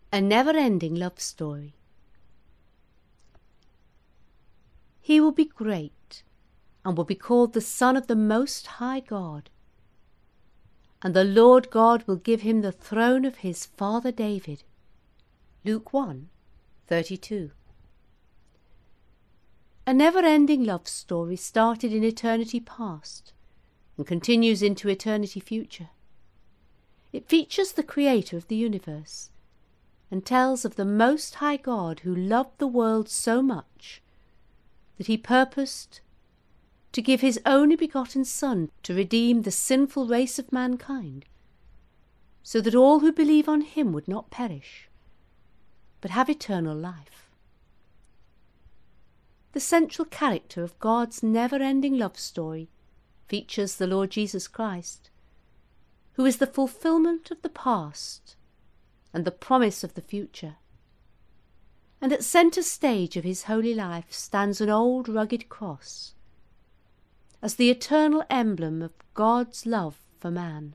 A never-ending love story. He will be great and will be called the Son of the Most High God. And the Lord God will give him the throne of his father David. Luke 1:32. A never-ending love story started in eternity past and continues into eternity future. It features the Creator of the universe and tells of the Most High God who loved the world so much that he purposed to give his only begotten Son to redeem the sinful race of mankind, so that all who believe on him would not perish, but have eternal life. The central character of God's never-ending love story features the Lord Jesus Christ, who is the fulfillment of the past and the promise of the future. And at centre stage of his holy life stands an old rugged cross, as the eternal emblem of God's love for man.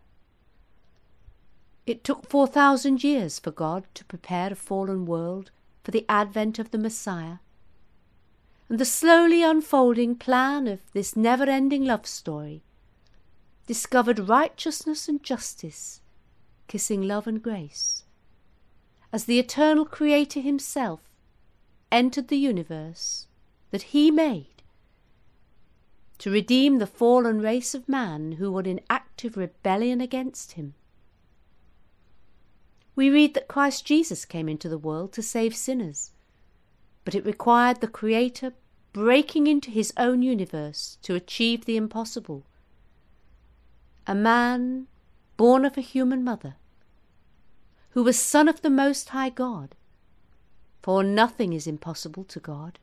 It took 4,000 years for God to prepare a fallen world for the advent of the Messiah, and the slowly unfolding plan of this never-ending love story discovered righteousness and justice kissing love and grace, as the eternal Creator himself entered the universe that he made to redeem the fallen race of man who were in active rebellion against him. We read that Christ Jesus came into the world to save sinners, but it required the Creator breaking into his own universe to achieve the impossible. A man born of a human mother, who was Son of the Most High God, for nothing is impossible to God.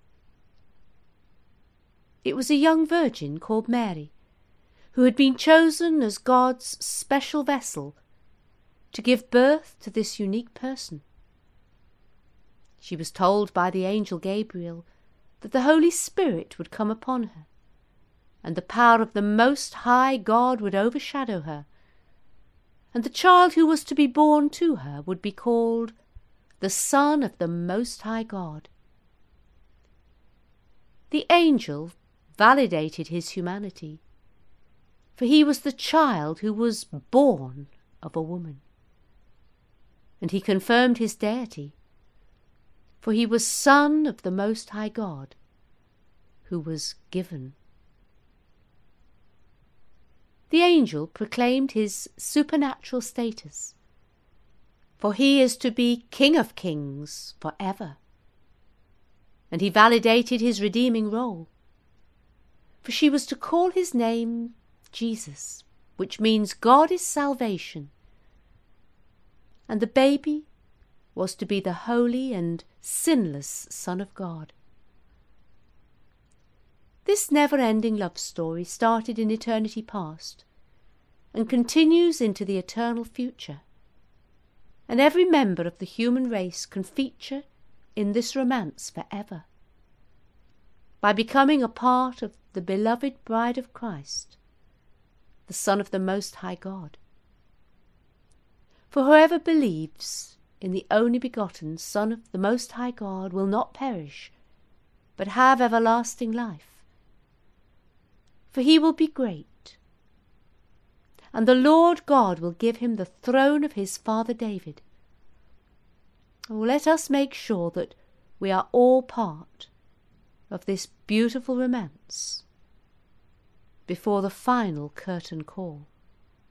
It was a young virgin called Mary, who had been chosen as God's special vessel to give birth to this unique person. She was told by the angel Gabriel that the Holy Spirit would come upon her, and the power of the Most High God would overshadow her, and the child who was to be born to her would be called the Son of the Most High God. The angel validated his humanity, for he was the child who was born of a woman. And he confirmed his deity, for he was Son of the Most High God, who was given. The angel proclaimed his supernatural status, for he is to be King of Kings forever. And he validated his redeeming role, for she was to call his name Jesus, which means God is salvation. And the baby was to be the holy and sinless Son of God. This never-ending love story started in eternity past and continues into the eternal future, and every member of the human race can feature in this romance forever by becoming a part of the beloved bride of Christ, the Son of the Most High God. For whoever believes in the only begotten Son of the Most High God will not perish, but have everlasting life. For he will be great, and the Lord God will give him the throne of his father David. Oh, let us make sure that we are all part of this beautiful romance before the final curtain call.